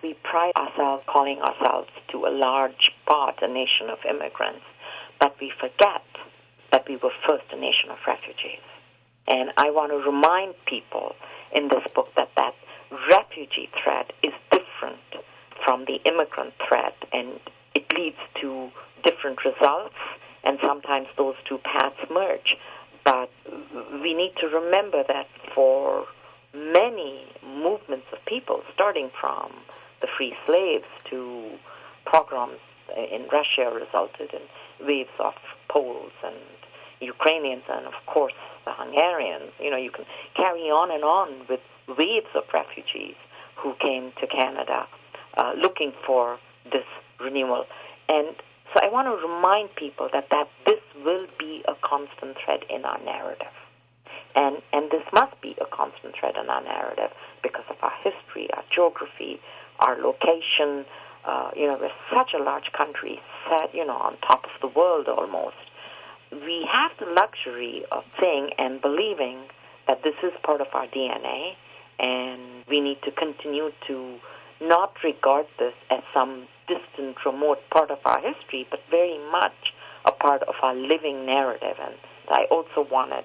we pride ourselves, calling ourselves to a large part a nation of immigrants, but we forget that we were first a nation of refugees. And I want to remind people in this book that that refugee threat is different from the immigrant threat, and it leads to different results, and sometimes those two paths merge. But we need to remember that for many movements of people, starting from the free slaves to pogroms in Russia, resulted in waves of Poles and Ukrainians and, of course, the Hungarians. You can carry on and on with waves of refugees who came to Canada looking for this renewal. And so I want to remind people that this will be a constant thread in our narrative. And this must be a constant thread in our narrative because of our history, our geography, our location. We're such a large country, set, on top of the world almost. We have the luxury of saying and believing that this is part of our DNA, and we need to continue to not regard this as some distant, remote part of our history, but very much a part of our living narrative. And I also wanted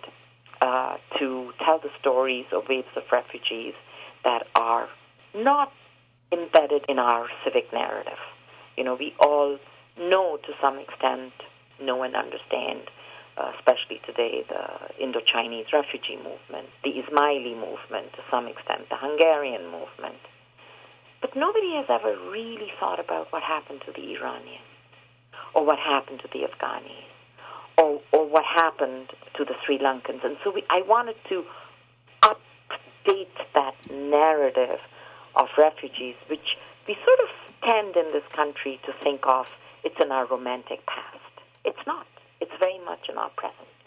to tell the stories of waves of refugees that are not embedded in our civic narrative. We all know to some extent, know and understand, especially today, the Indo-Chinese refugee movement, the Ismaili movement to some extent, the Hungarian movement. But nobody has ever really thought about what happened to the Iranians, or what happened to the Afghanis, or what happened to the Sri Lankans. And so I wanted to update that narrative of refugees, which we sort of tend in this country to think of, it's in our romantic past. It's not. It's very much in our present.